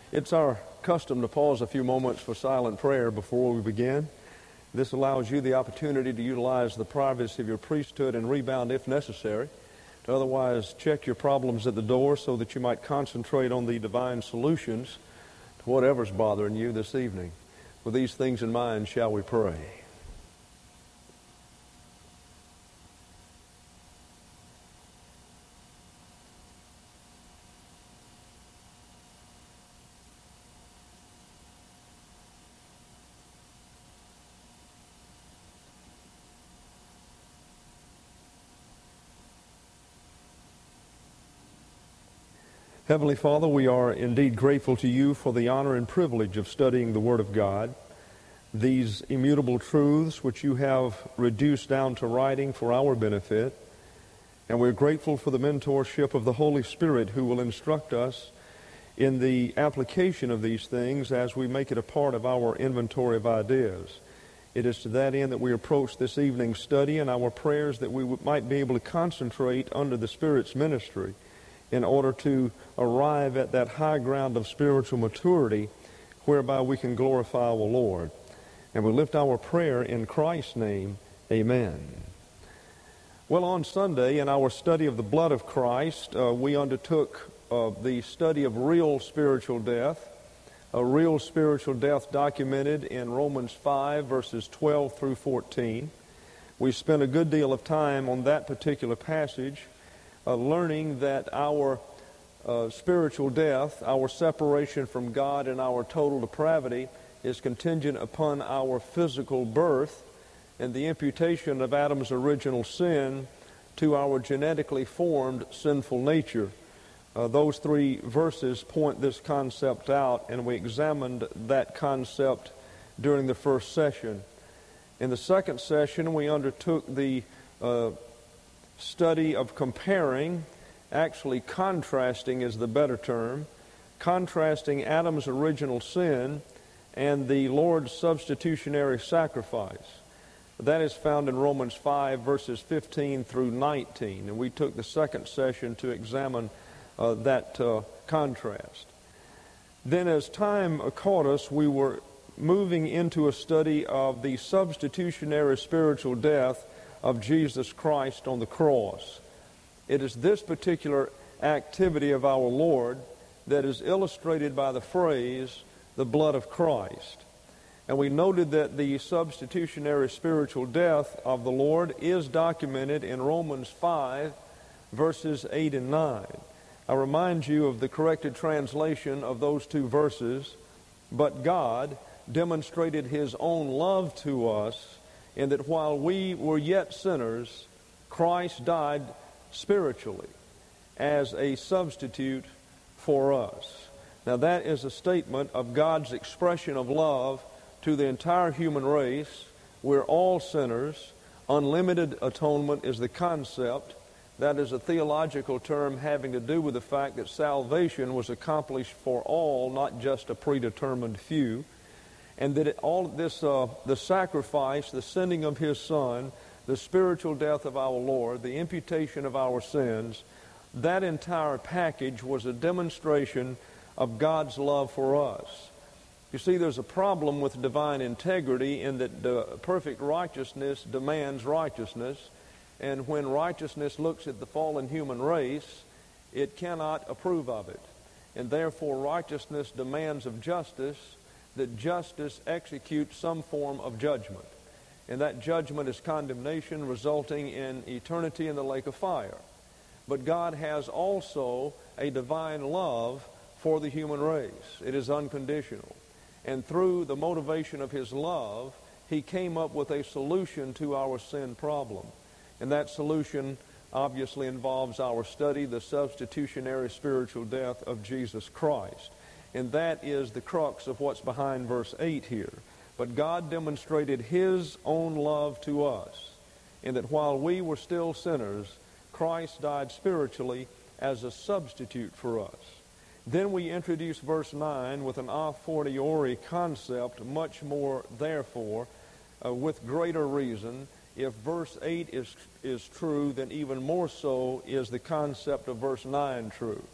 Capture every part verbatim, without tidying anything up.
It's our custom to pause a few moments for silent prayer before we begin. This allows you the opportunity to utilize the privacy of your priesthood and rebound if necessary, to otherwise check your problems at the door so that you might concentrate on the divine solutions to whatever's bothering you this evening. With these things in mind, shall we pray? Heavenly Father, we are indeed grateful to you for the honor and privilege of studying the Word of God, these immutable truths which you have reduced down to writing for our benefit. And we're grateful for the mentorship of the Holy Spirit who will instruct us in the application of these things as we make it a part of our inventory of ideas. It is to that end that we approach this evening's study, and our prayers that we might be able to concentrate under the Spirit's ministry in order to arrive at that high ground of spiritual maturity whereby we can glorify our Lord. And we lift our prayer in Christ's name. Amen. Well, on Sunday, in our study of the blood of Christ, uh, we undertook uh, the study of real spiritual death, a real spiritual death documented in Romans five, verses twelve through fourteen. We spent a good deal of time on that particular passage, Uh, learning that our uh, spiritual death, our separation from God and our total depravity is contingent upon our physical birth and the imputation of Adam's original sin to our genetically formed sinful nature. Uh, those three verses point this concept out, and we examined that concept during the first session. In the second session, we undertook the uh, study of comparing, actually contrasting is the better term, contrasting Adam's original sin and the Lord's substitutionary sacrifice. That is found in Romans five, verses fifteen through nineteen, and we took the second session to examine uh, that uh, contrast. Then as time caught us, we were moving into a study of the substitutionary spiritual death of Jesus Christ on the cross. It is this particular activity of our Lord that is illustrated by the phrase, the blood of Christ. And we noted that the substitutionary spiritual death of the Lord is documented in Romans five, verses eight and nine. I remind you of the corrected translation of those two verses. But God demonstrated His own love to us in that while we were yet sinners, Christ died spiritually as a substitute for us. Now that is a statement of God's expression of love to the entire human race. We're all sinners. Unlimited atonement is the concept. That is a theological term having to do with the fact that salvation was accomplished for all, not just a predetermined few. And that it, all this, uh, the sacrifice, the sending of His Son, the spiritual death of our Lord, the imputation of our sins, that entire package was a demonstration of God's love for us. You see, there's a problem with divine integrity in that the perfect righteousness demands righteousness. And when righteousness looks at the fallen human race, it cannot approve of it. And therefore righteousness demands of justice that justice executes some form of judgment. And that judgment is condemnation, resulting in eternity in the lake of fire. But God has also a divine love for the human race. It is unconditional. And through the motivation of His love, He came up with a solution to our sin problem. And that solution obviously involves our study, the substitutionary spiritual death of Jesus Christ. And that is the crux of what's behind verse eight here. But God demonstrated His own love to us in that while we were still sinners, Christ died spiritually as a substitute for us. Then we introduce verse nine with an a fortiori concept, much more therefore, uh, with greater reason. If verse eight is, is true, then even more so is the concept of verse nine true.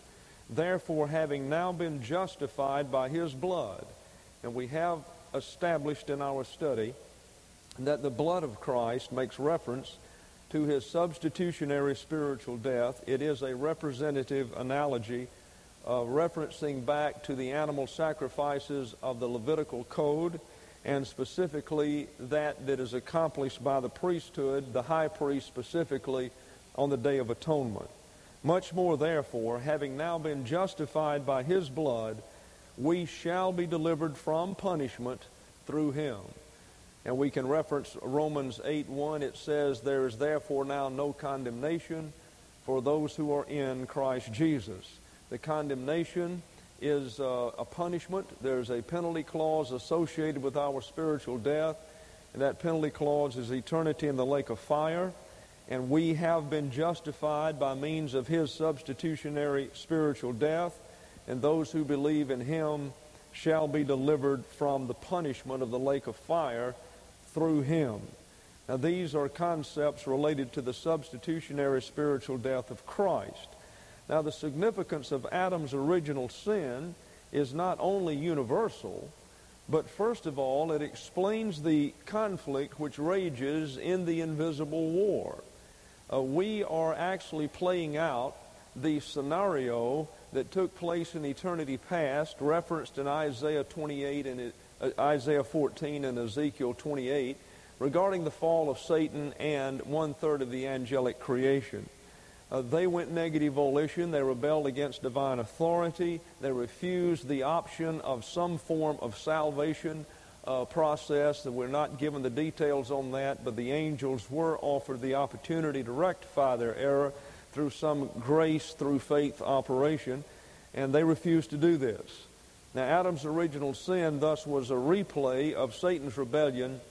Therefore, having now been justified by his blood, and we have established in our study that the blood of Christ makes reference to his substitutionary spiritual death. It is a representative analogy uh, referencing back to the animal sacrifices of the Levitical code, and specifically that that is accomplished by the priesthood, the high priest specifically, on the Day of Atonement. Much more, therefore, having now been justified by his blood, we shall be delivered from punishment through him. And we can reference Romans eight one. It says, there is therefore now no condemnation for those who are in Christ Jesus. The condemnation is uh, a punishment. There's a penalty clause associated with our spiritual death, and that penalty clause is eternity in the lake of fire. And we have been justified by means of his substitutionary spiritual death, and those who believe in him shall be delivered from the punishment of the lake of fire through him. Now, these are concepts related to the substitutionary spiritual death of Christ. Now, the significance of Adam's original sin is not only universal, but first of all, it explains the conflict which rages in the invisible war. Uh, we are actually playing out the scenario that took place in eternity past, referenced in Isaiah twenty-eight and uh, Isaiah fourteen and Ezekiel twenty-eight, regarding the fall of Satan and one-third of the angelic creation. Uh, they went negative volition. They rebelled against divine authority. They refused the option of some form of salvation uh, process. That we're not given the details on that, but the angels were offered the opportunity to rectify their error through some grace, through faith operation, and they refused to do this. Now, Adam's original sin thus was a replay of Satan's rebellion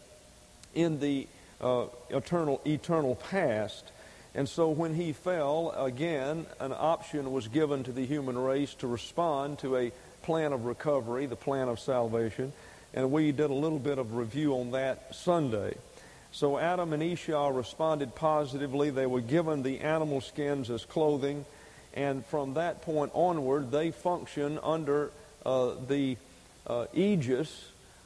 in the uh, eternal, eternal past. And so when he fell, again, an option was given to the human race to respond to a plan of recovery, the plan of salvation. And we did a little bit of review on that Sunday. So Adam and Esau responded positively. They were given the animal skins as clothing. And from that point onward, they function under uh, the uh, aegis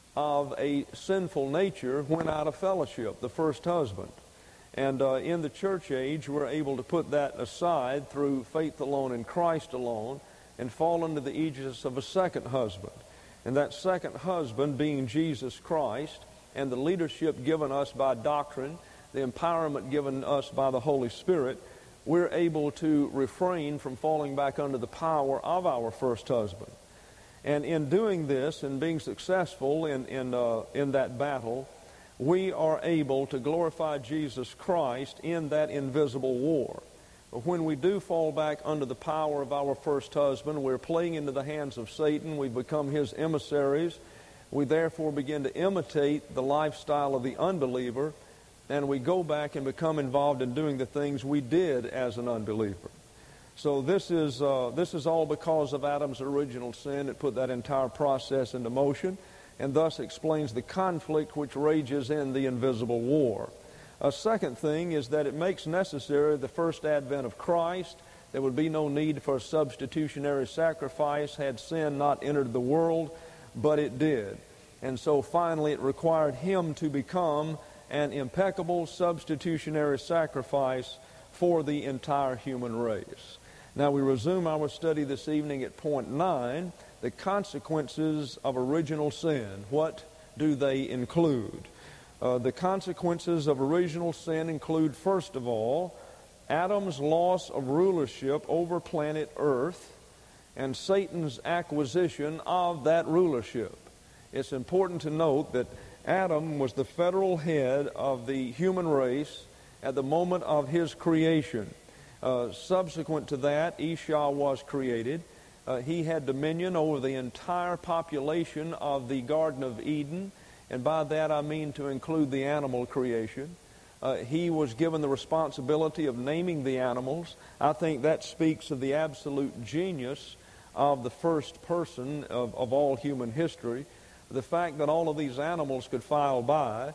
of a sinful nature when out of fellowship, the first husband. And uh, in the church age, we're able to put that aside through faith alone in Christ alone and fall under the aegis of a second husband. And that second husband being Jesus Christ, and the leadership given us by doctrine, the empowerment given us by the Holy Spirit, we're able to refrain from falling back under the power of our first husband. And in doing this and being successful in, in, uh, in that battle, we are able to glorify Jesus Christ in that invisible war. But when we do fall back under the power of our first husband, we're playing into the hands of Satan. We become his emissaries. We therefore begin to imitate the lifestyle of the unbeliever, and we go back and become involved in doing the things we did as an unbeliever. So this is, uh, this is all because of Adam's original sin. It put that entire process into motion, and thus explains the conflict which rages in the invisible war. A second thing is that it makes necessary the first advent of Christ. There would be no need for a substitutionary sacrifice had sin not entered the world, but it did. And so finally it required him to become an impeccable substitutionary sacrifice for the entire human race. Now we resume our study this evening at point nine, the consequences of original sin. What do they include? Uh, the consequences of original sin include, first of all, Adam's loss of rulership over planet Earth and Satan's acquisition of that rulership. It's important to note that Adam was the federal head of the human race at the moment of his creation. Uh, subsequent to that, Esau was created. Uh, he had dominion over the entire population of the Garden of Eden, and by that I mean to include the animal creation. Uh, he was given the responsibility of naming the animals. I think that speaks of the absolute genius of the first person of, of all human history. The fact that all of these animals could file by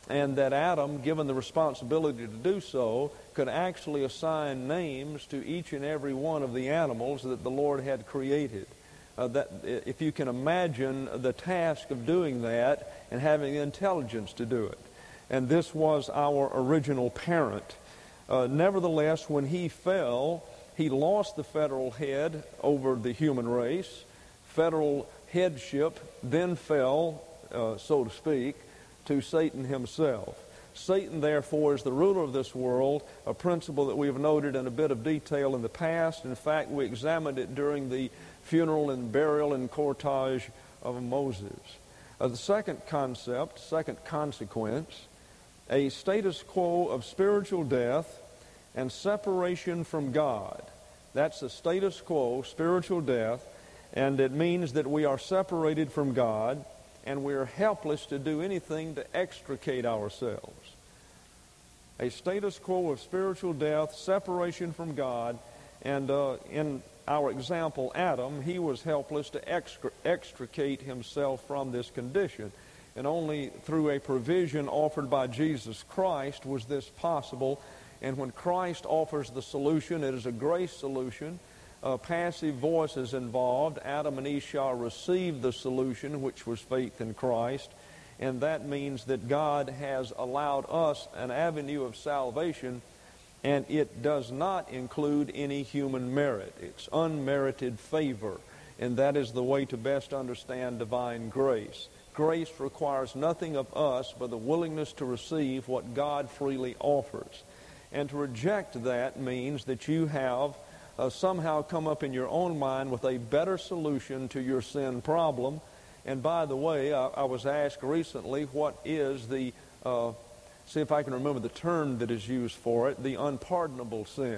and that Adam, given the responsibility to do so, could actually assign names to each and every one of the animals that the Lord had created. Uh, that if you can imagine the task of doing that and having the intelligence to do it. And this was our original parent. Uh, nevertheless, when he fell, he lost the federal head over the human race. Federal headship then fell, uh, so to speak, to Satan himself. Satan, therefore, is the ruler of this world, a principle that we have noted in a bit of detail in the past. In fact, we examined it during the funeral and burial and cortege of Moses. Uh, the second concept, second consequence, a status quo of spiritual death and separation from God. That's the status quo, spiritual death, and it means that we are separated from God and we are helpless to do anything to extricate ourselves. A status quo of spiritual death, separation from God, and uh, in our example, Adam, he was helpless to extri- extricate himself from this condition. And only through a provision offered by Jesus Christ was this possible. And when Christ offers the solution, it is a grace solution. Uh, passive voice is involved. Adam and Eve shall receive the solution, which was faith in Christ. And that means that God has allowed us an avenue of salvation, and it does not include any human merit. It's unmerited favor, and that is the way to best understand divine grace. Grace requires nothing of us but the willingness to receive what God freely offers. And to reject that means that you have uh, somehow come up in your own mind with a better solution to your sin problem. And by the way, I, I was asked recently, what is the... Uh, See if I can remember the term that is used for it, the unpardonable sin.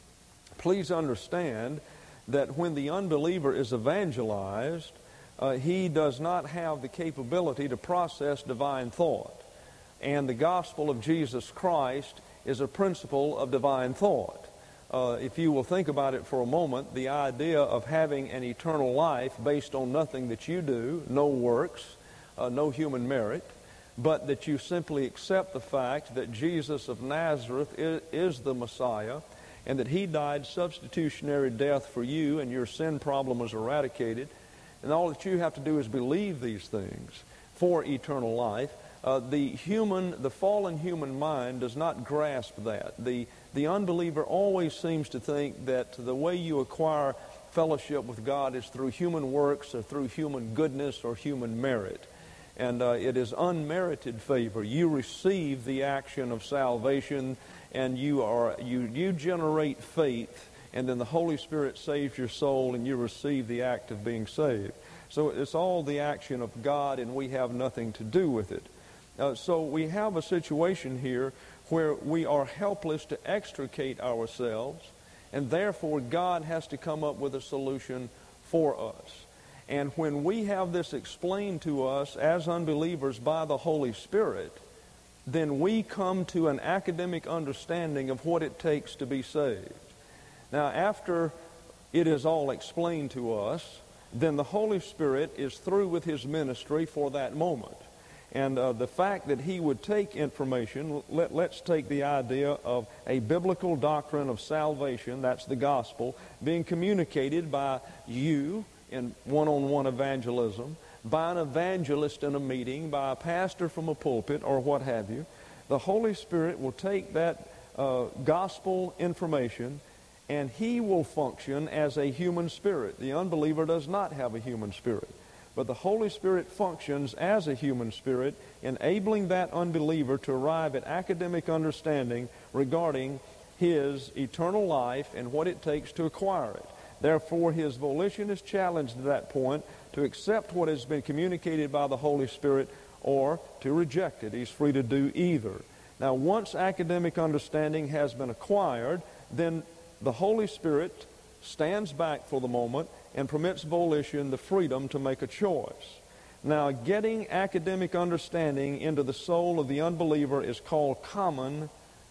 Please understand that when the unbeliever is evangelized, uh, he does not have the capability to process divine thought. And the gospel of Jesus Christ is a principle of divine thought. Uh, if you will think about it for a moment, the idea of having an eternal life based on nothing that you do, no works, uh, no human merit, but that you simply accept the fact that Jesus of Nazareth is, is the Messiah, and that he died substitutionary death for you, and your sin problem was eradicated, and all that you have to do is believe these things for eternal life. Uh, the human, the fallen human mind does not grasp that. The, the unbeliever always seems to think that the way you acquire fellowship with God is through human works or through human goodness or human merit. And uh, it is unmerited favor. You receive the action of salvation, and you are you you generate faith, and then the Holy Spirit saves your soul, and you receive the act of being saved. So it's all the action of God, and we have nothing to do with it. Uh, so we have a situation here where we are helpless to extricate ourselves, and therefore God has to come up with a solution for us. And when we have this explained to us as unbelievers by the Holy Spirit, then we come to an academic understanding of what it takes to be saved. Now, after it is all explained to us, then the Holy Spirit is through with his ministry for that moment. And uh, the fact that he would take information, let, let's take the idea of a biblical doctrine of salvation, that's the gospel, being communicated by you in one-on-one evangelism, by an evangelist in a meeting, by a pastor from a pulpit, or what have you. The Holy Spirit will take that uh, gospel information, and he will function as a human spirit. The unbeliever does not have a human spirit. But the Holy Spirit functions as a human spirit, enabling that unbeliever to arrive at academic understanding regarding his eternal life and what it takes to acquire it. Therefore, his volition is challenged at that point to accept what has been communicated by the Holy Spirit or to reject it. He's free to do either. Now, once academic understanding has been acquired, then the Holy Spirit stands back for the moment and permits volition the freedom to make a choice. Now, getting academic understanding into the soul of the unbeliever is called common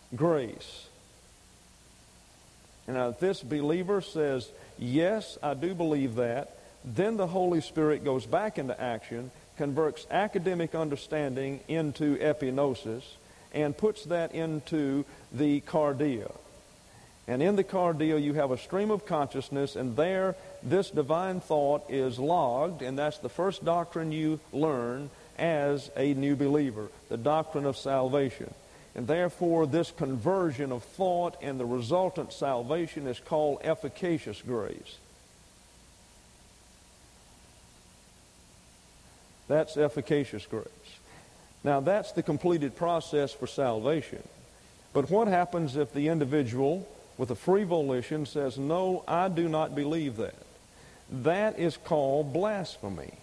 grace. And now, if this believer says, yes, I do believe that, then the Holy Spirit goes back into action converts academic understanding into epignosis and puts that into the cardia. And in the cardia, you have a stream of consciousness, and there, this divine thought is logged, and that's the first doctrine you learn as a new believer, the doctrine of salvation. And therefore, this conversion of thought and the resultant salvation is called efficacious grace. That's efficacious grace. Now, that's the completed process for salvation. But what happens if the individual with a free volition says, no, I do not believe that? That is called blasphemy.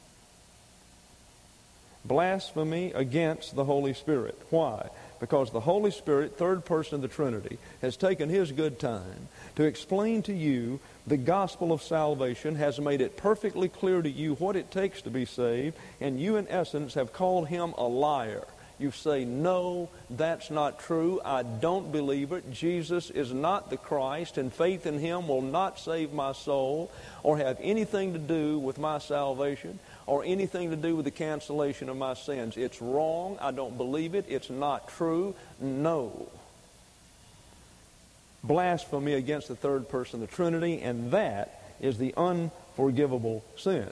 Blasphemy against the Holy Spirit. Why? Because the Holy Spirit, third person of the Trinity, has taken His good time to explain to you the gospel of salvation, has made it perfectly clear to you what it takes to be saved, and you, in essence, have called Him a liar. You say, no, that's not true. I don't believe it. Jesus is not the Christ, and faith in Him will not save my soul or have anything to do with my salvation or anything to do with the cancellation of my sins. It's wrong. I don't believe it. It's not true. No. Blasphemy against the third person of the Trinity, and that is the unforgivable sin.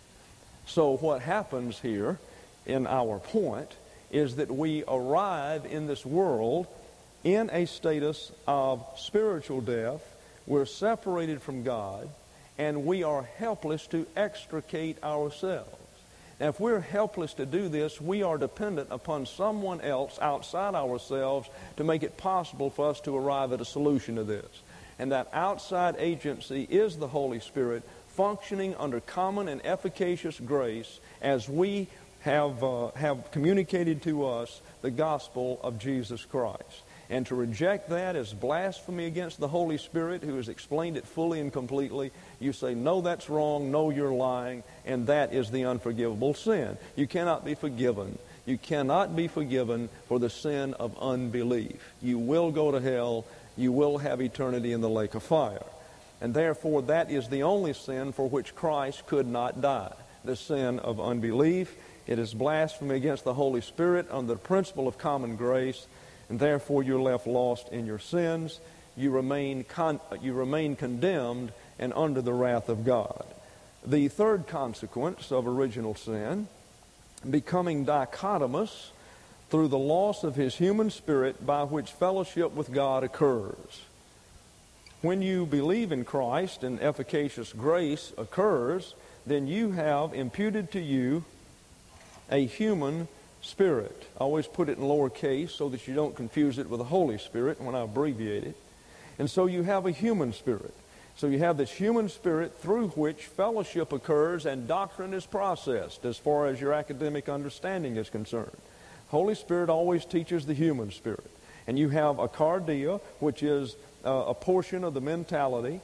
So what happens here in our point is that we arrive in this world in a status of spiritual death. We're separated from God, and we are helpless to extricate ourselves. Now, if we're helpless to do this, we are dependent upon someone else outside ourselves to make it possible for us to arrive at a solution to this. And that outside agency is the Holy Spirit functioning under common and efficacious grace as we have, uh, have communicated to us the gospel of Jesus Christ. And to reject that is blasphemy against the Holy Spirit, who has explained it fully and completely. You say, no, that's wrong, no, you're lying, and that is the unforgivable sin. You cannot be forgiven. You cannot be forgiven for the sin of unbelief. You will go to hell. You will have eternity in the lake of fire. And therefore, that is the only sin for which Christ could not die, the sin of unbelief. It is blasphemy against the Holy Spirit under the principle of common grace, and therefore you're left lost in your sins. You remain con- you remain condemned and under the wrath of God. The third consequence of original sin, becoming dichotomous through the loss of his human spirit by which fellowship with God occurs. When you believe in Christ and efficacious grace occurs, then you have imputed to you a human spirit. I always put it in lowercase so that you don't confuse it with the Holy Spirit when I abbreviate it. And so you have a human spirit. So you have this human spirit through which fellowship occurs and doctrine is processed as far as your academic understanding is concerned. Holy Spirit always teaches the human spirit. And you have a cardia, which is uh, a portion of the mentality.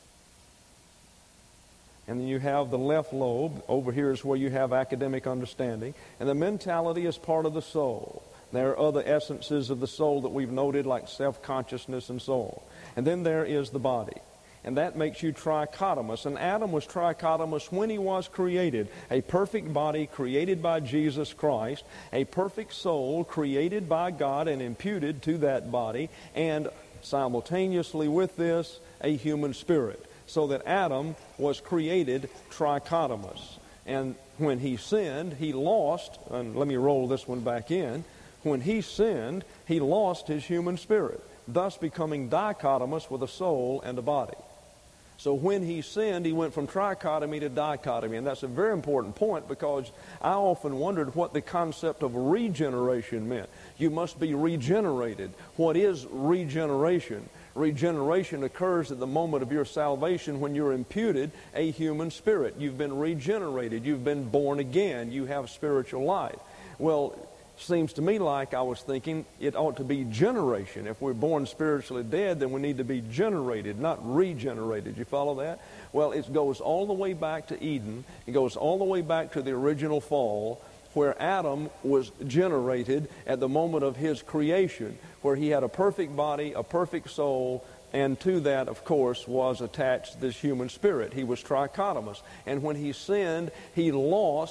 And then you have the left lobe. Over here is where you have academic understanding. And the mentality is part of the soul. There are other essences of the soul that we've noted, like self-consciousness and so on. And then there is the body. And that makes you trichotomous. And Adam was trichotomous when he was created. A perfect body created by Jesus Christ. A perfect soul created by God and imputed to that body. And simultaneously with this, a human spirit. So that Adam was created trichotomous. And when he sinned, he lost, and let me roll this one back in, when he sinned, he lost his human spirit, thus becoming dichotomous with a soul and a body. So when he sinned, he went from trichotomy to dichotomy. And that's a very important point, because I often wondered what the concept of regeneration meant. You must be regenerated. What is regeneration? Regeneration occurs at the moment of your salvation when you're imputed a human spirit. You've been regenerated. You've been born again. You have spiritual life. Well, seems to me like I was thinking it ought to be generation. If we're born spiritually dead, then we need to be generated, not regenerated. You follow that? Well, it goes all the way back to Eden. It goes all the way back to the original fall, where Adam was generated at the moment of his creation, where he had a perfect body, a perfect soul, and to that, of course, was attached this human spirit. He was trichotomous. And when he sinned, he lost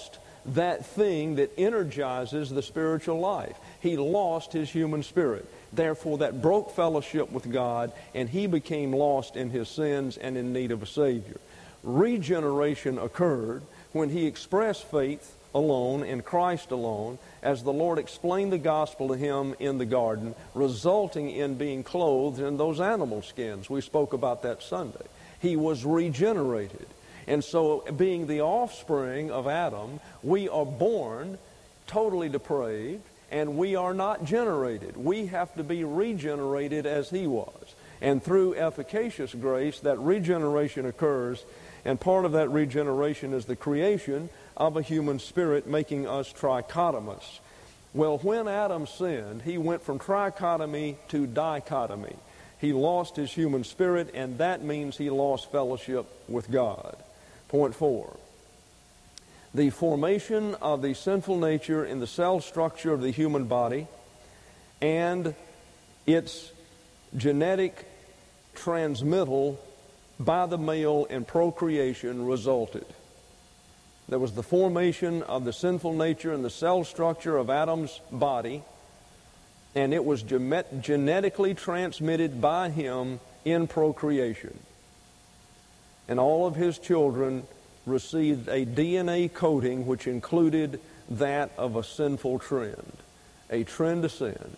that thing that energizes the spiritual life. He lost his human spirit. Therefore, that broke fellowship with God, and he became lost in his sins and in need of a Savior. Regeneration occurred when he expressed faith alone in Christ alone, as the Lord explained the gospel to him in the garden, resulting in being clothed in those animal skins. We spoke about that Sunday. He was regenerated. And so, being the offspring of Adam, we are born totally depraved, and we are not generated. We have to be regenerated as he was. And through efficacious grace, that regeneration occurs, and part of that regeneration is the creation of a human spirit, making us trichotomous. Well, when Adam sinned, he went from trichotomy to dichotomy. He lost his human spirit, and that means he lost fellowship with God. Point four. The formation of the sinful nature in the cell structure of the human body and its genetic transmittal by the male in procreation resulted. There was the formation of the sinful nature in the cell structure of Adam's body, and it was genetically transmitted by him in procreation. And all of his children received a D N A coding which included that of a sinful trend, a trend to sin.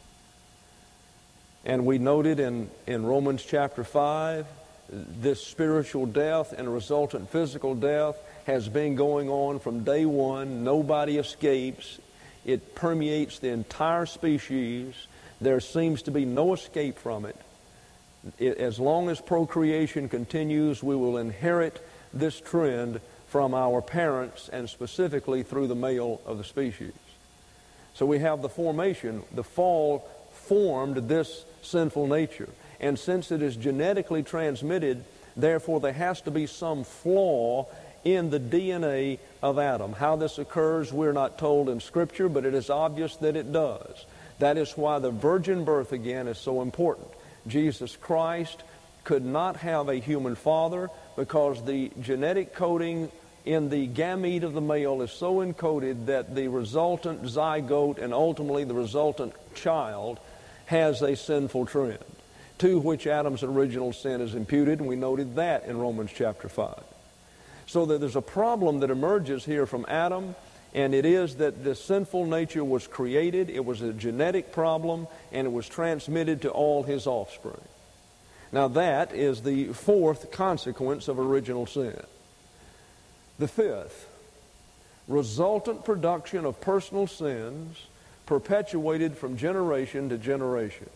And we noted in, in Romans chapter five, this spiritual death and resultant physical death has been going on from day one. Nobody escapes. It permeates the entire species. There seems to be no escape from it. It, as long as procreation continues, we will inherit this trend from our parents, and specifically through the male of the species. So we have the formation. The fall formed this sinful nature. And since it is genetically transmitted, therefore there has to be some flaw in the D N A of Adam. How this occurs, we're not told in Scripture, but it is obvious that it does. That is why the virgin birth again is so important. Jesus Christ could not have a human father because the genetic coding in the gamete of the male is so encoded that the resultant zygote and ultimately the resultant child has a sinful trend, to which Adam's original sin is imputed, and we noted that in Romans chapter five. So that there's a problem that emerges here from Adam, and it is that this sinful nature was created. It was a genetic problem, and it was transmitted to all his offspring. Now that is the fourth consequence of original sin. The fifth, resultant production of personal sins perpetuated from generation to generation.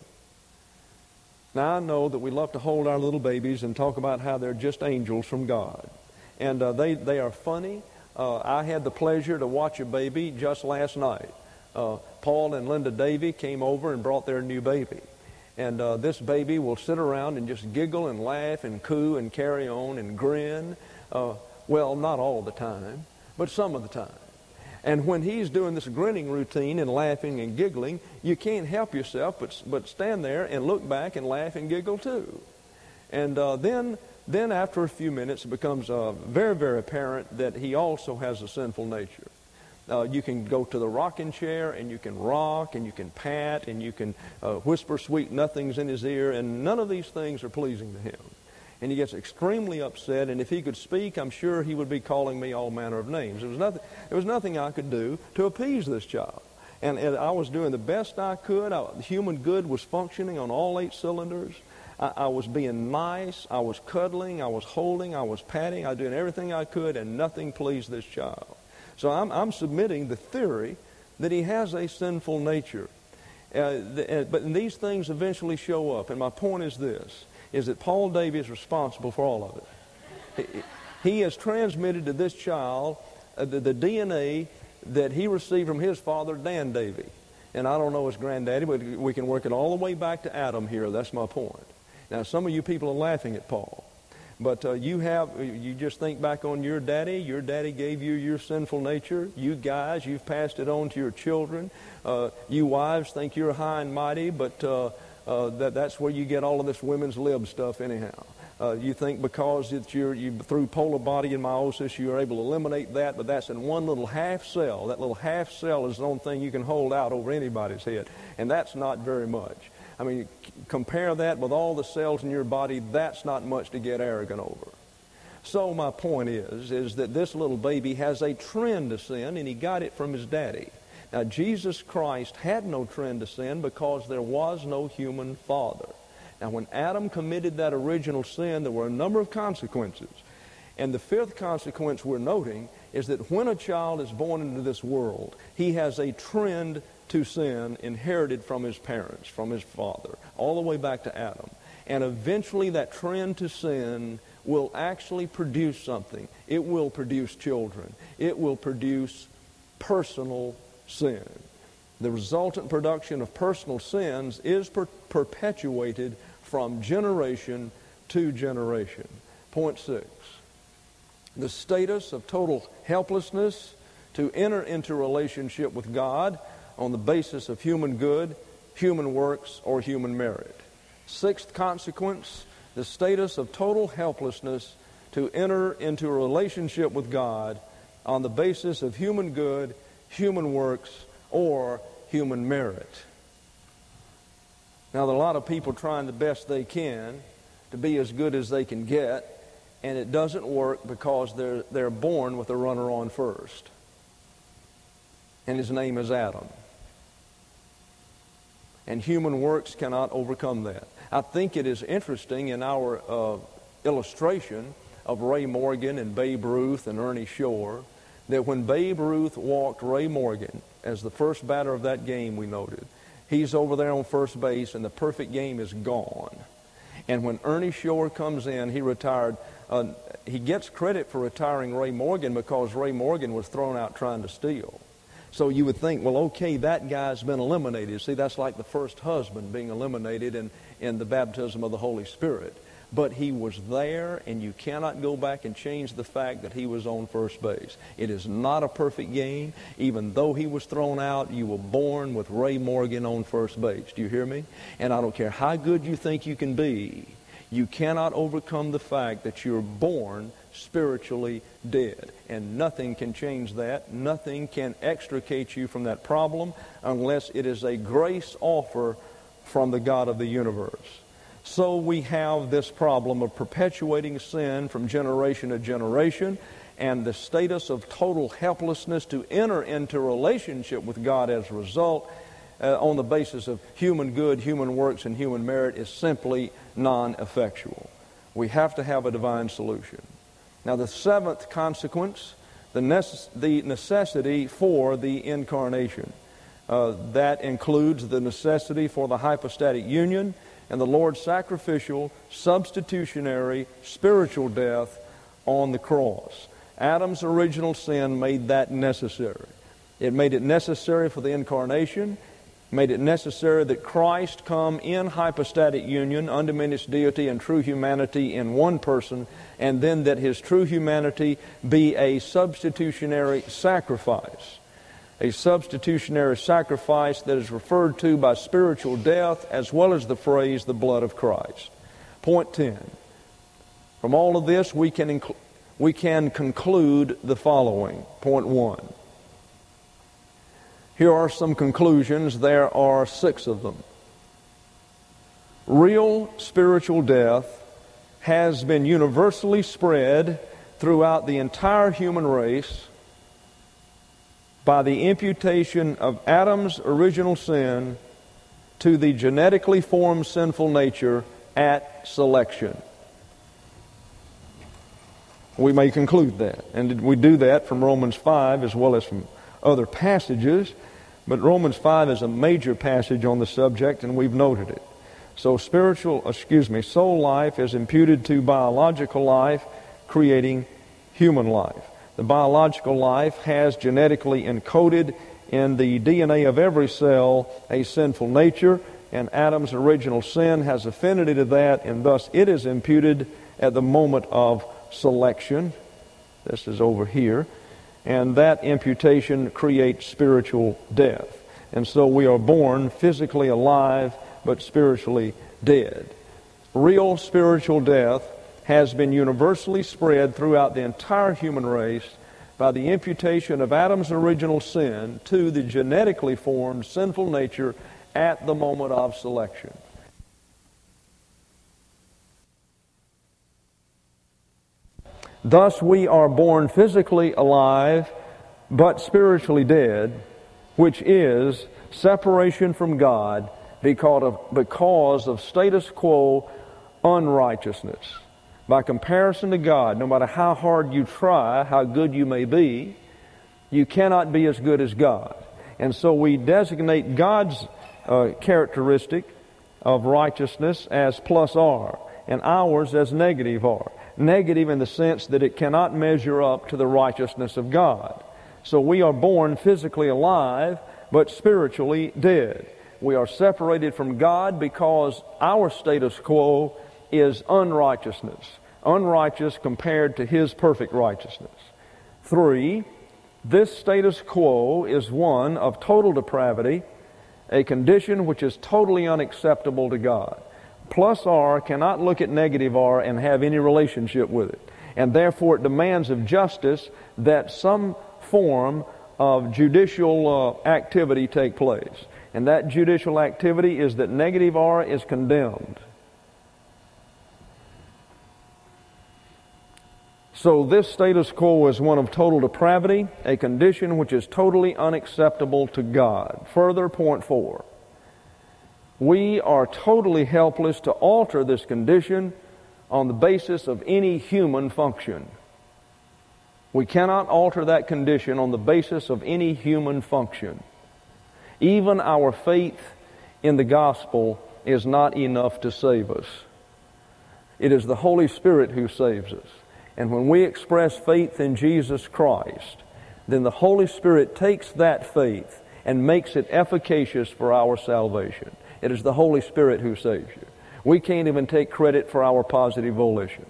Now I know that we love to hold our little babies and talk about how they're just angels from God. And uh, they, they are funny. Uh, I had the pleasure to watch a baby just last night. Uh, Paul and Linda Davey came over and brought their new baby. And uh, this baby will sit around and just giggle and laugh and coo and carry on and grin. Uh, well, not all the time, but some of the time. And when he's doing this grinning routine and laughing and giggling, you can't help yourself but, but stand there and look back and laugh and giggle too. And uh, then... Then after a few minutes, it becomes uh, very, very apparent that he also has a sinful nature. Uh, you can go to the rocking chair, and you can rock, and you can pat, and you can uh, whisper sweet nothings in his ear, and none of these things are pleasing to him. And he gets extremely upset, and if he could speak, I'm sure he would be calling me all manner of names. There was nothing, there was nothing I could do to appease this child. And, and I was doing the best I could. I, the human good was functioning on all eight cylinders. I, I was being nice, I was cuddling, I was holding, I was patting, I was doing everything I could, and nothing pleased this child. So I'm, I'm submitting the theory that he has a sinful nature. Uh, the, uh, but these things eventually show up, and my point is this, is that Paul Davey is responsible for all of it. He, he has transmitted to this child uh, the, the D N A that he received from his father, Dan Davey. And I don't know his granddaddy, but we can work it all the way back to Adam here. That's my point. Now, some of you people are laughing at Paul, but uh, you have, you just think back on your daddy. Your daddy gave you your sinful nature. You guys, you've passed it on to your children. Uh, you wives think you're high and mighty, but uh, uh, that, that's where you get all of this women's lib stuff anyhow. Uh, you think because it's your, you, through polar body and meiosis, you're able to eliminate that, but that's in one little half cell. That little half cell is the only thing you can hold out over anybody's head, and that's not very much. I mean, c- compare that with all the cells in your body, that's not much to get arrogant over. So my point is, is that this little baby has a trend to sin, and he got it from his daddy. Now, Jesus Christ had no trend to sin because there was no human father. Now, when Adam committed that original sin, there were a number of consequences. And the fifth consequence we're noting is that when a child is born into this world, he has a trend to sin inherited from his parents, from his father, all the way back to Adam. And eventually that trend to sin will actually produce something. It will produce children. It will produce personal sin. The resultant production of personal sins is per- perpetuated from generation to generation. Point six. The status of total helplessness to enter into relationship with God on the basis of human good, human works, or human merit. Sixth consequence, the status of total helplessness to enter into a relationship with God on the basis of human good, human works, or human merit. Now, there are a lot of people trying the best they can to be as good as they can get, and it doesn't work because they're, they're born with a runner on first. And his name is Adam. And human works cannot overcome that. I think it is interesting in our uh, illustration of Ray Morgan and Babe Ruth and Ernie Shore that when Babe Ruth walked Ray Morgan as the first batter of that game, we noted, he's over there on first base and the perfect game is gone. And when Ernie Shore comes in, he retired. Uh, he gets credit for retiring Ray Morgan because Ray Morgan was thrown out trying to steal. So you would think, well, okay, that guy's been eliminated. See, that's like the first husband being eliminated in, in the baptism of the Holy Spirit. But he was there, and you cannot go back and change the fact that he was on first base. It is not a perfect game. Even though he was thrown out, you were born with Ray Morgan on first base. Do you hear me? And I don't care how good you think you can be, you cannot overcome the fact that you're born spiritually dead. And nothing can change that. Nothing can extricate you from that problem unless it is a grace offer from the God of the universe. So we have this problem of perpetuating sin from generation to generation and the status of total helplessness to enter into a relationship with God as a result uh, on the basis of human good, human works, and human merit is simply non-effectual. We have to have a divine solution. Now the seventh consequence, the, necess- the necessity for the incarnation. Uh, that includes the necessity for the hypostatic union and the Lord's sacrificial, substitutionary, spiritual death on the cross. Adam's original sin made that necessary. It made it necessary for the incarnation, made it necessary that Christ come in hypostatic union, undiminished deity and true humanity in one person, and then that his true humanity be a substitutionary sacrifice. A substitutionary sacrifice that is referred to by spiritual death as well as the phrase, the blood of Christ. Point ten. From all of this, we can, inc- we can conclude the following. Point one. Here are some conclusions. There are six of them. Real spiritual death has been universally spread throughout the entire human race by the imputation of Adam's original sin to the genetically formed sinful nature at selection. We may conclude that. And we do that from Romans five as well as from other passages. But Romans five is a major passage on the subject, and we've noted it. So spiritual, excuse me, soul life is imputed to biological life, creating human life. The biological life has genetically encoded in the D N A of every cell a sinful nature, and Adam's original sin has affinity to that, and thus it is imputed at the moment of selection. This is over here. And that imputation creates spiritual death. And so we are born physically alive, but spiritually dead. Real spiritual death has been universally spread throughout the entire human race by the imputation of Adam's original sin to the genetically formed sinful nature at the moment of selection. Thus we are born physically alive, but spiritually dead, which is separation from God because of, because of status quo unrighteousness. By comparison to God, no matter how hard you try, how good you may be, you cannot be as good as God. And so we designate God's uh, characteristic of righteousness as plus R, and ours as negative R. Negative in the sense that it cannot measure up to the righteousness of God. So we are born physically alive, but spiritually dead. We are separated from God because our status quo is unrighteousness. Unrighteous compared to His perfect righteousness. Three, this status quo is one of total depravity, a condition which is totally unacceptable to God. Plus R cannot look at negative R and have any relationship with it. And therefore it demands of justice that some form of judicial uh, activity take place. And that judicial activity is that negative R is condemned. So this status quo is one of total depravity, a condition which is totally unacceptable to God. Further, point four. We are totally helpless to alter this condition on the basis of any human function. We cannot alter that condition on the basis of any human function. Even our faith in the gospel is not enough to save us. It is the Holy Spirit who saves us. And when we express faith in Jesus Christ, then the Holy Spirit takes that faith and makes it efficacious for our salvation. It is the Holy Spirit who saves you. We can't even take credit for our positive volition.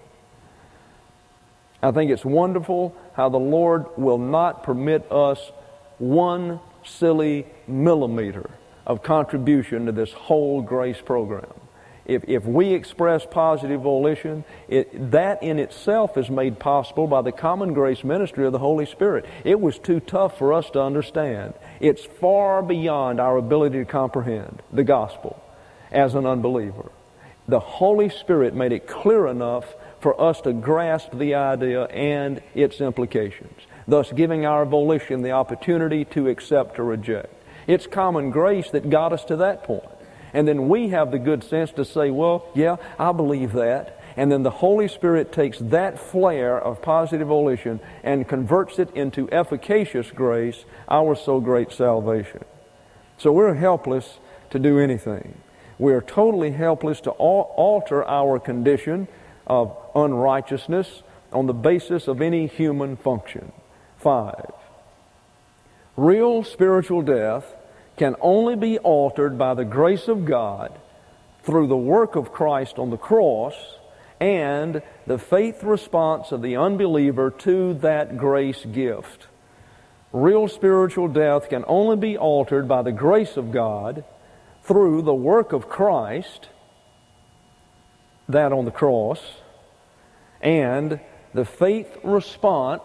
I think it's wonderful how the Lord will not permit us one silly millimeter of contribution to this whole grace program. If, if we express positive volition, it, that in itself is made possible by the common grace ministry of the Holy Spirit. It was too tough for us to understand. It's far beyond our ability to comprehend the gospel as an unbeliever. The Holy Spirit made it clear enough for us to grasp the idea and its implications, thus giving our volition the opportunity to accept or reject. It's common grace that got us to that point. And then we have the good sense to say, well, yeah, I believe that. And then the Holy Spirit takes that flare of positive volition and converts it into efficacious grace, our so great salvation. So we're helpless to do anything. We're totally helpless to al- alter our condition of unrighteousness on the basis of any human function. Five, real spiritual death can only be altered by the grace of God through the work of Christ on the cross and the faith response of the unbeliever to that grace gift. Real spiritual death can only be altered by the grace of God through the work of Christ, that on the cross, and the faith response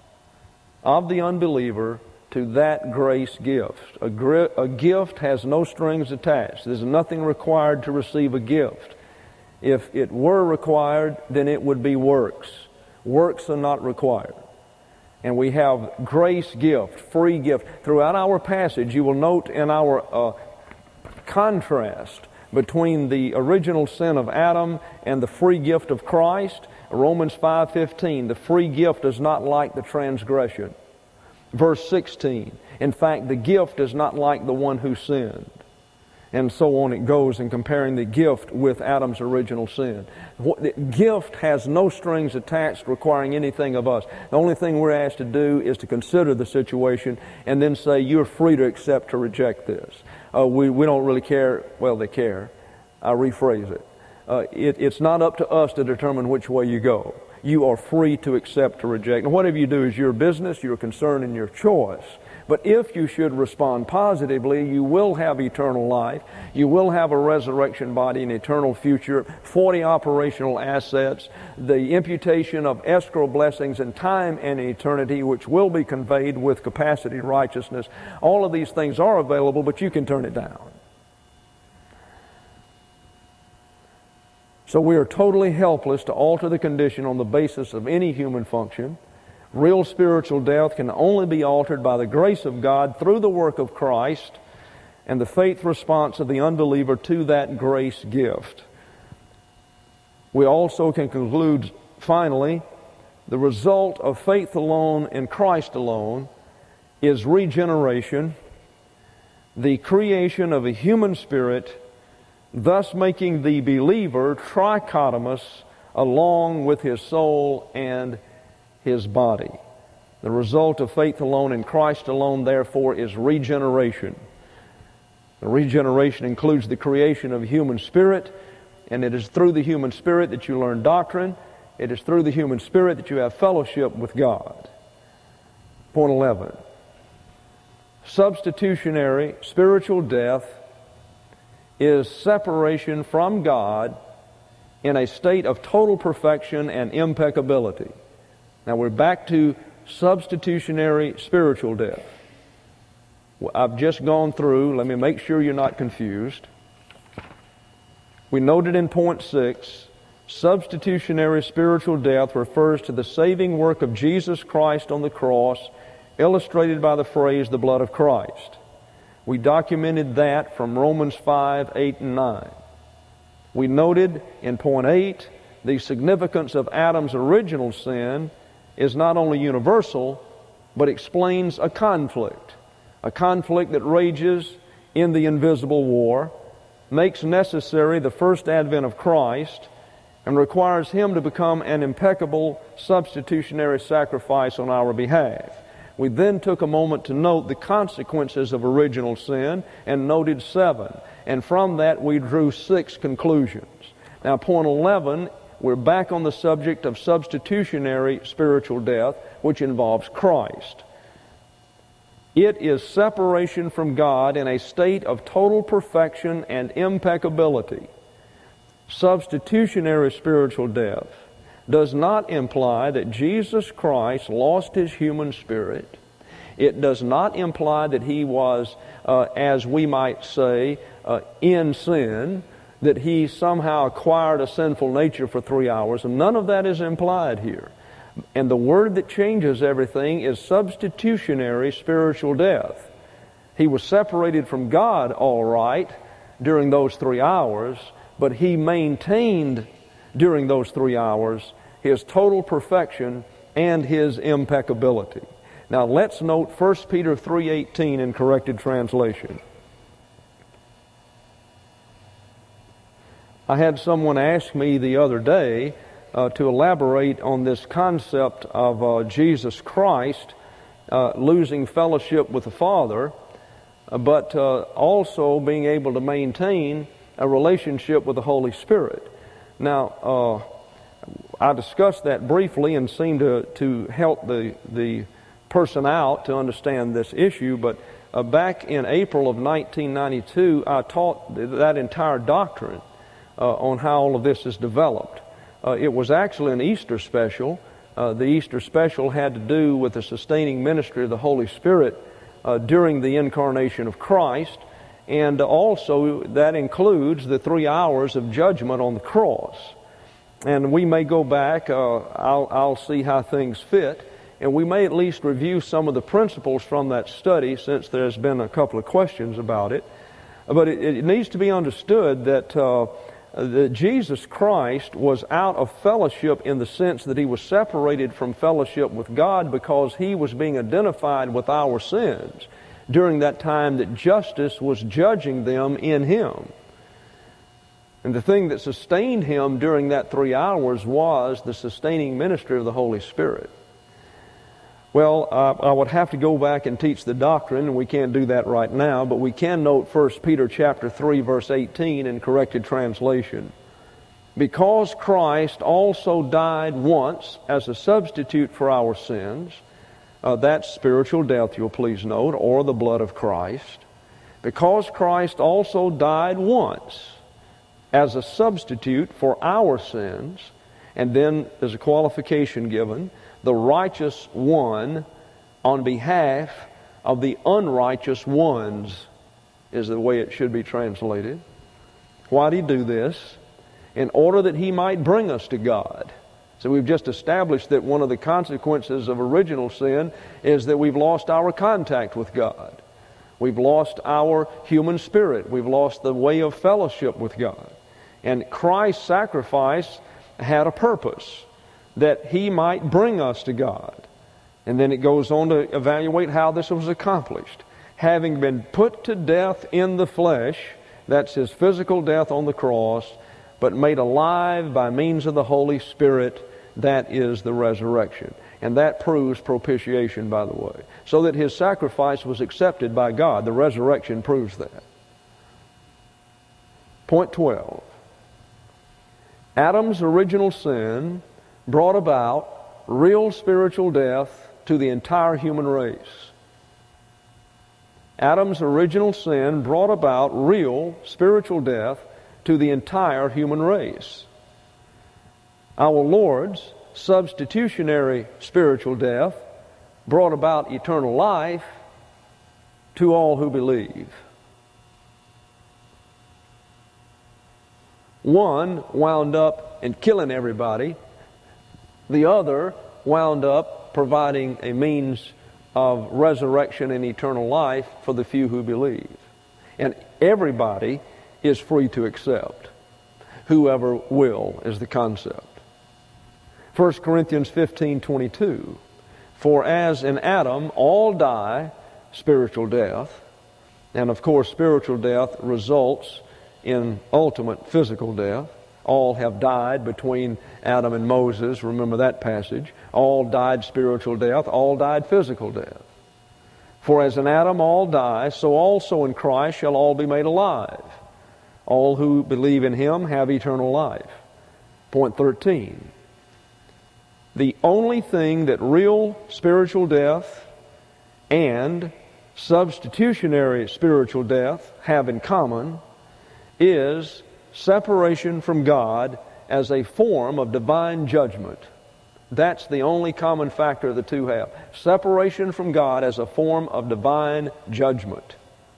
of the unbeliever to that grace gift. A, gri- a gift has no strings attached. There's nothing required to receive a gift. If it were required, then it would be works. Works are not required. And we have grace gift, free gift. Throughout our passage, you will note in our uh, contrast between the original sin of Adam and the free gift of Christ, Romans five fifteen, the free gift is not like the transgression. Verse sixteen, in fact, the gift is not like the one who sinned. And so on it goes in comparing the gift with Adam's original sin. The gift has no strings attached requiring anything of us. The only thing we're asked to do is to consider the situation and then say, you're free to accept or reject this. Uh, we, we don't really care. Well, they care. I rephrase it. Uh, it. It's not up to us to determine which way you go. you are free to accept or reject. And whatever you do is your business, your concern, and your choice. But if you should respond positively, you will have eternal life. You will have a resurrection body, an eternal future, forty operational assets, the imputation of escrow blessings in time and eternity, which will be conveyed with capacity righteousness. All of these things are available, but you can turn it down. So we are totally helpless to alter the condition on the basis of any human function. Real spiritual death can only be altered by the grace of God through the work of Christ and the faith response of the unbeliever to that grace gift. We also can conclude, finally, the result of faith alone in Christ alone is regeneration, the creation of a human spirit, thus making the believer trichotomous along with his soul and his body. The result of faith alone in Christ alone, therefore, is regeneration. The regeneration includes the creation of a human spirit, and it is through the human spirit that you learn doctrine. It is through the human spirit that you have fellowship with God. Point eleven. Substitutionary spiritual death is separation from God in a state of total perfection and impeccability. Now we're back to substitutionary spiritual death. I've just gone through, let me make sure you're not confused. We noted in point six, substitutionary spiritual death refers to the saving work of Jesus Christ on the cross, illustrated by the phrase, the blood of Christ. We documented that from Romans five, eight, and nine. We noted in point eight, the significance of Adam's original sin is not only universal, but explains a conflict. A conflict that rages in the invisible war, makes necessary the first advent of Christ, and requires Him to become an impeccable substitutionary sacrifice on our behalf. We then took a moment to note the consequences of original sin and noted seven. And from that we drew six conclusions. Now point eleven, we're back on the subject of substitutionary spiritual death, which involves Christ. It is separation from God in a state of total perfection and impeccability. Substitutionary spiritual death does not imply that Jesus Christ lost His human spirit. It does not imply that He was, uh, as we might say, uh, in sin, that He somehow acquired a sinful nature for three hours. And none of that is implied here. And the word that changes everything is substitutionary spiritual death. He was separated from God, all right, during those three hours, but He maintained during those three hours His total perfection and His impeccability. Now let's note First Peter three eighteen in corrected translation. I had someone ask me the other day uh, to elaborate on this concept of uh, Jesus Christ uh, losing fellowship with the Father, uh, but uh, also being able to maintain a relationship with the Holy Spirit. Now, uh, I discussed that briefly and seemed to, to help the, the person out to understand this issue, but uh, back in April of nineteen ninety-two, I taught that entire doctrine uh, on how all of this is developed. Uh, it was actually an Easter special. Uh, the Easter special had to do with the sustaining ministry of the Holy Spirit uh, during the incarnation of Christ, and also that includes the three hours of judgment on the cross. And we may go back, uh, I'll, I'll see how things fit, and we may at least review some of the principles from that study, since there's been a couple of questions about it. But it, it needs to be understood that, uh, that Jesus Christ was out of fellowship in the sense that He was separated from fellowship with God because He was being identified with our sins during that time that justice was judging them in Him. And the thing that sustained Him during that three hours was the sustaining ministry of the Holy Spirit. Well, uh, I would have to go back and teach the doctrine, and we can't do that right now, but we can note First Peter chapter three, verse eighteen in corrected translation. because Christ also died once as a substitute for our sins, uh, that's spiritual death, you'll please note, or the blood of Christ. Because Christ also died once as a substitute for our sins, and then there's a qualification given, the righteous one on behalf of the unrighteous ones is the way it should be translated. Why did He do this? In order that He might bring us to God. So we've just established that one of the consequences of original sin is that we've lost our contact with God. We've lost our human spirit. We've lost the way of fellowship with God. And Christ's sacrifice had a purpose, that He might bring us to God. And then it goes on to evaluate how this was accomplished. Having been put to death in the flesh, that's His physical death on the cross, but made alive by means of the Holy Spirit, that is the resurrection. And that proves propitiation, by the way. So that His sacrifice was accepted by God. The resurrection proves that. Point twelve. Adam's original sin brought about real spiritual death to the entire human race. Adam's original sin brought about real spiritual death to the entire human race. Our Lord's substitutionary spiritual death brought about eternal life to all who believe. One wound up in killing everybody. The other wound up providing a means of resurrection and eternal life for the few who believe. And everybody is free to accept. Whoever will is the concept. First Corinthians fifteen twenty-two. For as in Adam all die spiritual death, and of course spiritual death results in ultimate physical death. All have died between Adam and Moses. Remember that passage. All died spiritual death. All died physical death. For as in Adam all die, so also in Christ shall all be made alive. All who believe in Him have eternal life. Point thirteen. The only thing that real spiritual death and substitutionary spiritual death have in common is separation from God as a form of divine judgment. That's the only common factor the two have. Separation from God as a form of divine judgment.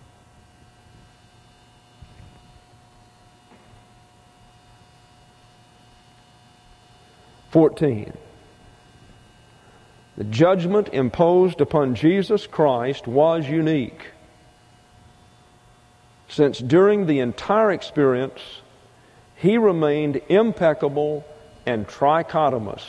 fourteen. The judgment imposed upon Jesus Christ was unique, since during the entire experience He remained impeccable and trichotomous.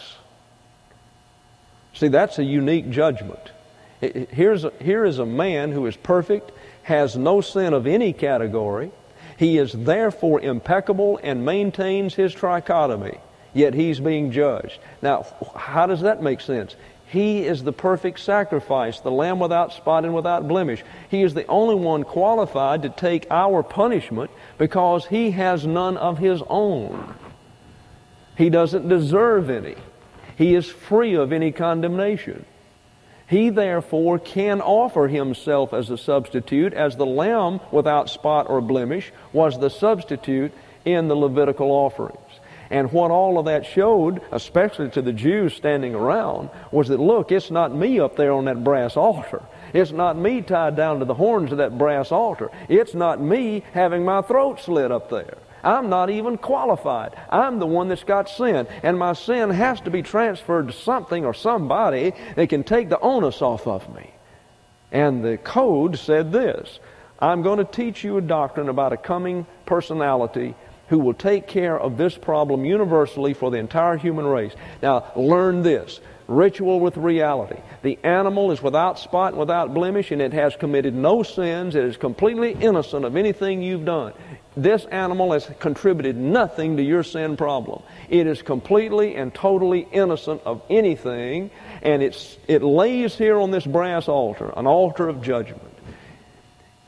See, that's a unique judgment. Here's a, here is a man who is perfect, has no sin of any category. He is therefore impeccable and maintains his trichotomy, yet he's being judged. Now, how does that make sense? He is the perfect sacrifice, the Lamb without spot and without blemish. He is the only one qualified to take our punishment because He has none of His own. He doesn't deserve any. He is free of any condemnation. He therefore can offer Himself as a substitute, as the Lamb without spot or blemish was the substitute in the Levitical offerings. And what all of that showed, especially to the Jews standing around, was that, look, it's not me up there on that brass altar. It's not me tied down to the horns of that brass altar. It's not me having my throat slit up there. I'm not even qualified. I'm the one that's got sin. And my sin has to be transferred to something or somebody that can take the onus off of me. And the code said this: I'm going to teach you a doctrine about a coming personality who will take care of this problem universally for the entire human race. Now, learn this. Ritual with reality. The animal is without spot and without blemish, and it has committed no sins. It is completely innocent of anything you've done. This animal has contributed nothing to your sin problem. It is completely and totally innocent of anything, and it's, it lays here on this brass altar, an altar of judgment.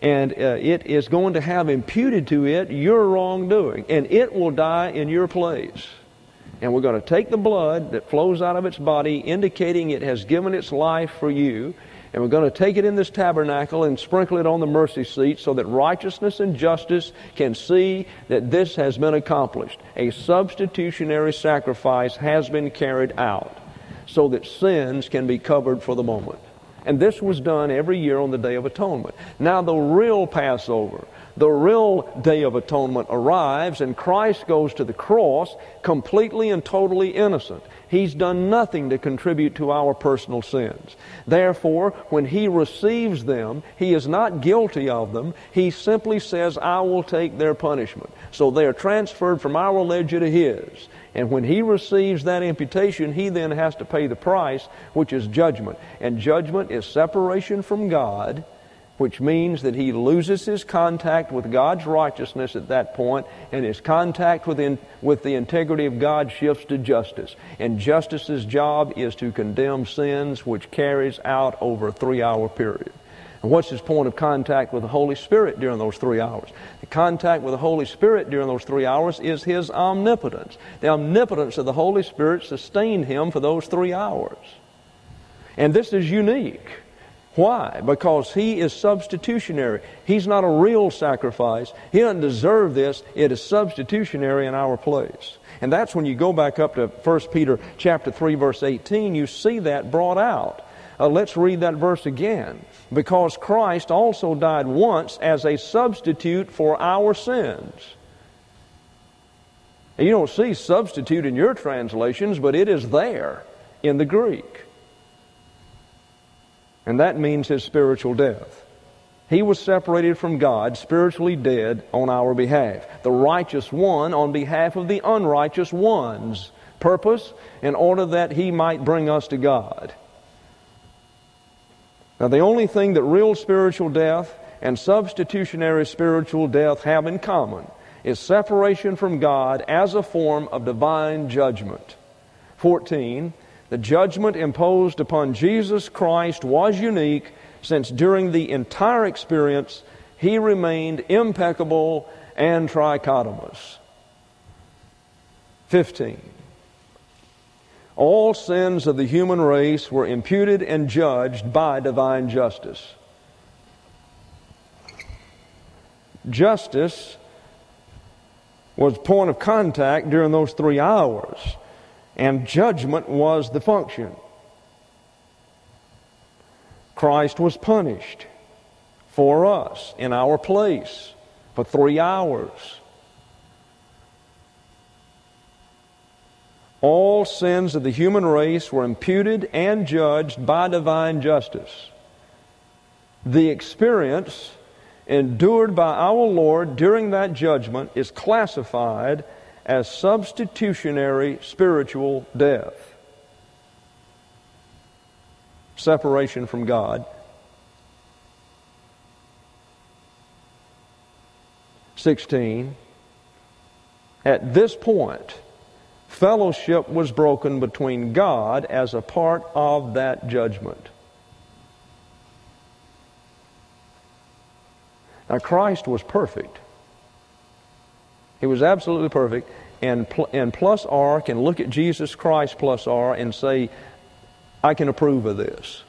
And uh, it is going to have imputed to it your wrongdoing, and it will die in your place. And we're going to take the blood that flows out of its body, indicating it has given its life for you, and we're going to take it in this tabernacle and sprinkle it on the mercy seat so that righteousness and justice can see that this has been accomplished. A substitutionary sacrifice has been carried out so that sins can be covered for the moment. And this was done every year on the Day of Atonement. Now the real Passover, the real Day of Atonement arrives, and Christ goes to the cross completely and totally innocent. He's done nothing to contribute to our personal sins. Therefore, when He receives them, He is not guilty of them. He simply says, I will take their punishment. So they are transferred from our ledger to His. And when He receives that imputation, He then has to pay the price, which is judgment. And judgment is separation from God, which means that he loses his contact with God's righteousness at that point, and his contact with, in, with the integrity of God shifts to justice. And justice's job is to condemn sins, which carries out over a three-hour period. And what's his point of contact with the Holy Spirit during those three hours? The contact with the Holy Spirit during those three hours is his omnipotence. The omnipotence of the Holy Spirit sustained him for those three hours. And this is unique. Why? Because he is substitutionary. He's not a real sacrifice. He doesn't deserve this. It is substitutionary in our place. And that's when you go back up to First Peter chapter three, verse eighteen, you see that brought out. Uh, let's read that verse again. Because Christ also died once as a substitute for our sins. And you don't see substitute in your translations, but it is there in the Greek. And that means his spiritual death. He was separated from God, spiritually dead on our behalf. The righteous one on behalf of the unrighteous one's purpose, in order that he might bring us to God. Now, the only thing that real spiritual death and substitutionary spiritual death have in common is separation from God as a form of divine judgment. fourteen. The judgment imposed upon Jesus Christ was unique, since during the entire experience he remained impeccable and trichotomous. fifteen. All sins of the human race were imputed and judged by divine justice. Justice was point of contact during those three hours. And judgment was the function. Christ was punished for us in our place for three hours. All sins of the human race were imputed and judged by divine justice. The experience endured by our Lord during that judgment is classified as substitutionary spiritual death. Separation from God. sixteen. At this point, fellowship was broken between God as a part of that judgment. Now, Christ was perfect. He was absolutely perfect, and, pl- and plus R can look at Jesus Christ plus R and say, I can approve of this.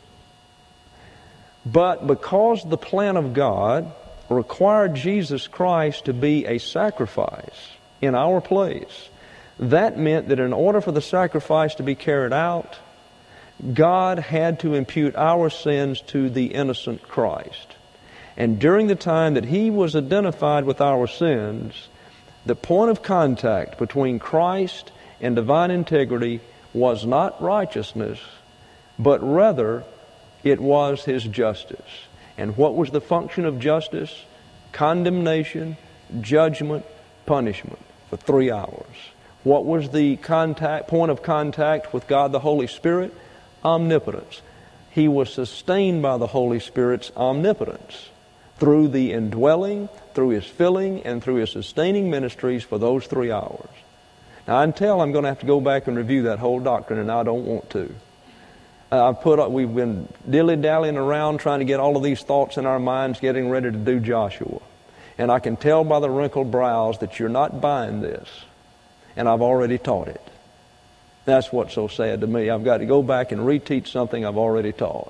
But because the plan of God required Jesus Christ to be a sacrifice in our place, that meant that in order for the sacrifice to be carried out, God had to impute our sins to the innocent Christ. And during the time that He was identified with our sins, the point of contact between Christ and divine integrity was not righteousness, but rather it was His justice. And what was the function of justice? Condemnation, judgment, punishment for three hours. What was the contact, point of contact with God the Holy Spirit? Omnipotence. He was sustained by the Holy Spirit's omnipotence through the indwelling, through His filling, and through His sustaining ministries for those three hours. Now, until I'm going to have to go back and review that whole doctrine, and I don't want to. I've put, we've been dilly-dallying around trying to get all of these thoughts in our minds, getting ready to do Joshua. And I can tell by the wrinkled brows that you're not buying this. And I've already taught it. That's what's so sad to me. I've got to go back and reteach something I've already taught.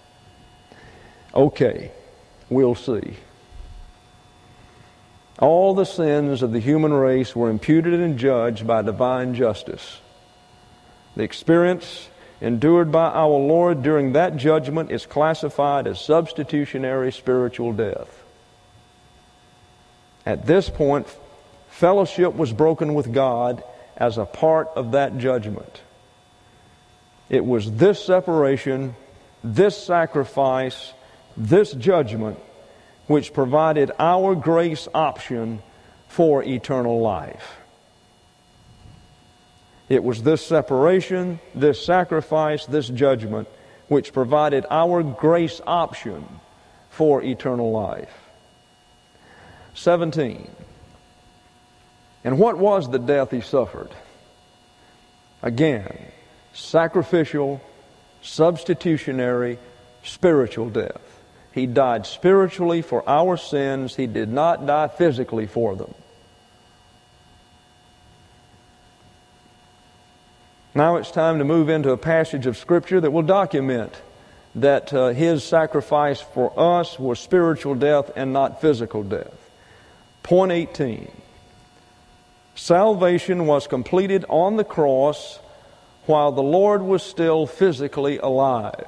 Okay, we'll see. All the sins of the human race were imputed and judged by divine justice. The experience endured by our Lord during that judgment is classified as substitutionary spiritual death. At this point, fellowship was broken with God as a part of that judgment. It was this separation, this sacrifice, this judgment which provided our grace option for eternal life. It was this separation, this sacrifice, this judgment which provided our grace option for eternal life. seventeen. And what was the death he suffered? Again, sacrificial, substitutionary, spiritual death. He died spiritually for our sins. He did not die physically for them. Now it's time to move into a passage of Scripture that will document that uh, His sacrifice for us was spiritual death and not physical death. Point eighteen. Salvation was completed on the cross while the Lord was still physically alive.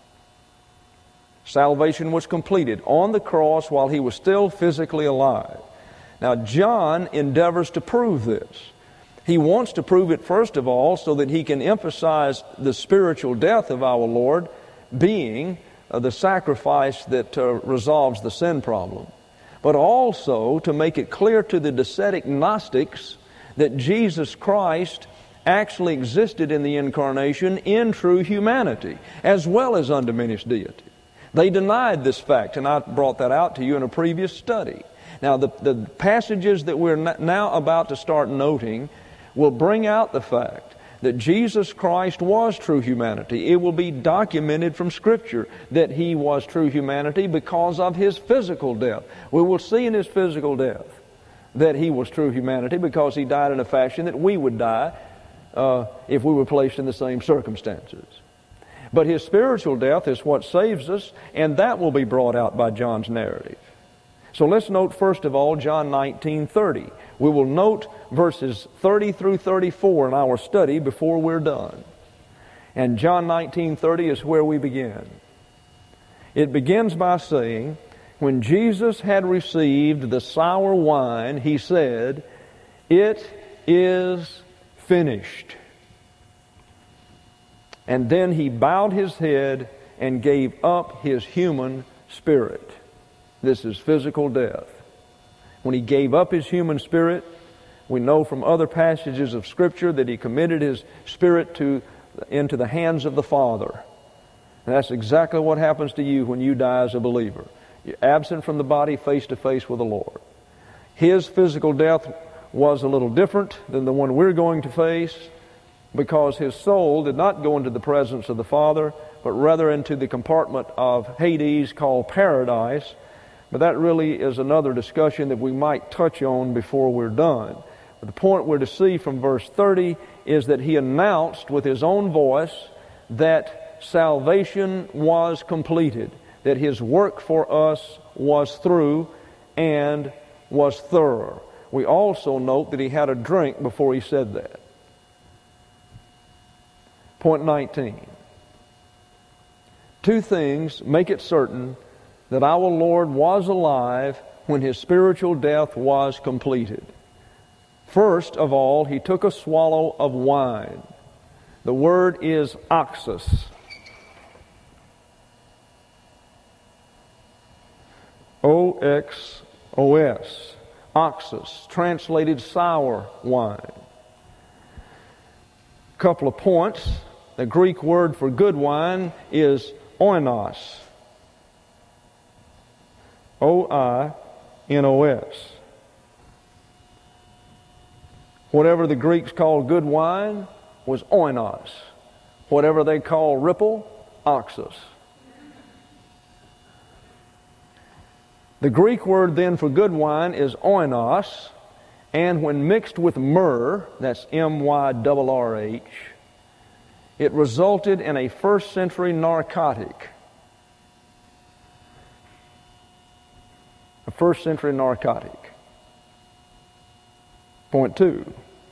Salvation was completed on the cross while He was still physically alive. Now, John endeavors to prove this. He wants to prove it, first of all, so that he can emphasize the spiritual death of our Lord being uh, the sacrifice that uh, resolves the sin problem. But also to make it clear to the Docetic Gnostics that Jesus Christ actually existed in the incarnation in true humanity, as well as undiminished deity. They denied this fact, and I brought that out to you in a previous study. Now, the, the passages that we're now about to start noting will bring out the fact that Jesus Christ was true humanity. It will be documented from Scripture that He was true humanity because of His physical death. We will see in His physical death that He was true humanity because He died in a fashion that we would die uh, if we were placed in the same circumstances. But His spiritual death is what saves us, and that will be brought out by John's narrative. So let's note first of all John nineteen thirty. We will note verses thirty through thirty-four in our study before we're done. And John nineteen thirty is where we begin. It begins by saying, when Jesus had received the sour wine, He said, "It is finished." And then He bowed His head and gave up His human spirit. This is physical death. When He gave up His human spirit, we know from other passages of Scripture that He committed His spirit to, into the hands of the Father. And that's exactly what happens to you when you die as a believer. You're absent from the body, face to face with the Lord. His physical death was a little different than the one we're going to face, because His soul did not go into the presence of the Father, but rather into the compartment of Hades called paradise. But that really is another discussion that we might touch on before we're done. But the point we're to see from verse thirty is that He announced with His own voice that salvation was completed, that His work for us was through and was thorough. We also note that He had a drink before He said that. Point nineteen. Two things make it certain that our Lord was alive when His spiritual death was completed. First of all, He took a swallow of wine. The word is oxus. O X O S. Oxus, translated sour wine. Couple of points. The Greek word for good wine is oinos. O I N O S. Whatever the Greeks called good wine was oinos. Whatever they call ripple oxus. The Greek word then for good wine is oinos, and when mixed with myrrh, that's M Y R R H, it resulted in a first century narcotic. A first century narcotic. Point two.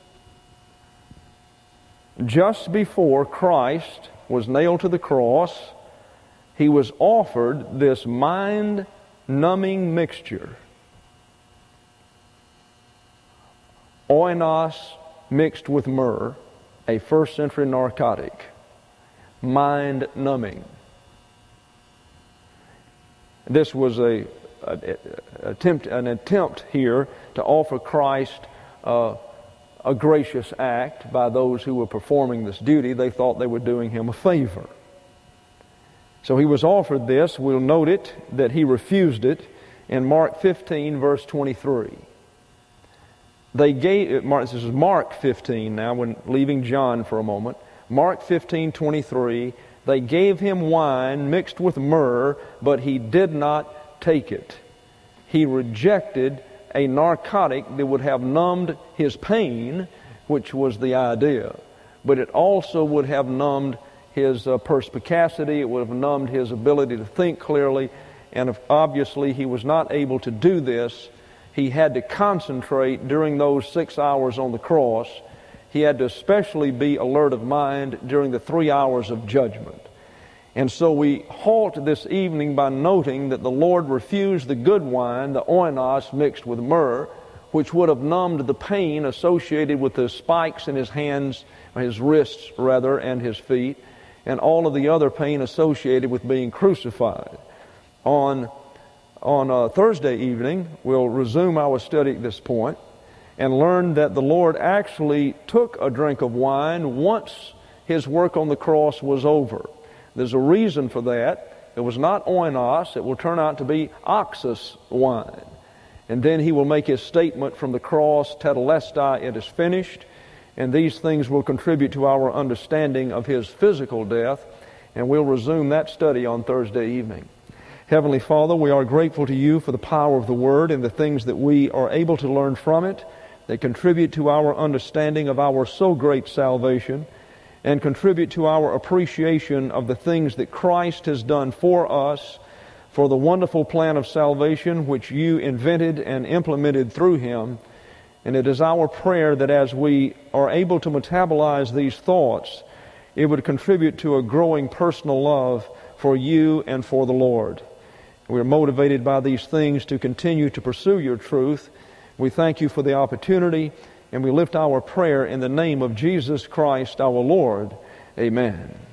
Just before Christ was nailed to the cross, He was offered this mind-numbing mixture. Oinos mixed with myrrh, a first century narcotic. Mind-numbing. This was a, a, a attempt, an attempt here to offer Christ uh, a gracious act by those who were performing this duty. They thought they were doing Him a favor. So He was offered this. We'll note it, that He refused it in Mark fifteen, verse twenty-three. They gave, this is Mark fifteen now, when leaving John for a moment. Mark fifteen, twenty-three, they gave Him wine mixed with myrrh, but He did not take it. He rejected a narcotic that would have numbed His pain, which was the idea, but it also would have numbed His uh, perspicacity, it would have numbed His ability to think clearly, and if obviously He was not able to do this. He had to concentrate during those six hours on the cross. He had to especially be alert of mind during the three hours of judgment. And so we halt this evening by noting that the Lord refused the good wine, the oinos mixed with myrrh, which would have numbed the pain associated with the spikes in His hands, His wrists rather, and His feet, and all of the other pain associated with being crucified. On On uh, Thursday evening, we'll resume our study at this point and learn that the Lord actually took a drink of wine once His work on the cross was over. There's a reason for that. It was not oinos. It will turn out to be oxus wine. And then He will make His statement from the cross, tetelestai, it is finished. And these things will contribute to our understanding of His physical death. And we'll resume that study on Thursday evening. Heavenly Father, we are grateful to You for the power of the Word and the things that we are able to learn from it that contribute to our understanding of our so great salvation and contribute to our appreciation of the things that Christ has done for us, for the wonderful plan of salvation which You invented and implemented through Him. And it is our prayer that as we are able to metabolize these thoughts, it would contribute to a growing personal love for You and for the Lord. We are motivated by these things to continue to pursue Your truth. We thank You for the opportunity, and we lift our prayer in the name of Jesus Christ our Lord. Amen.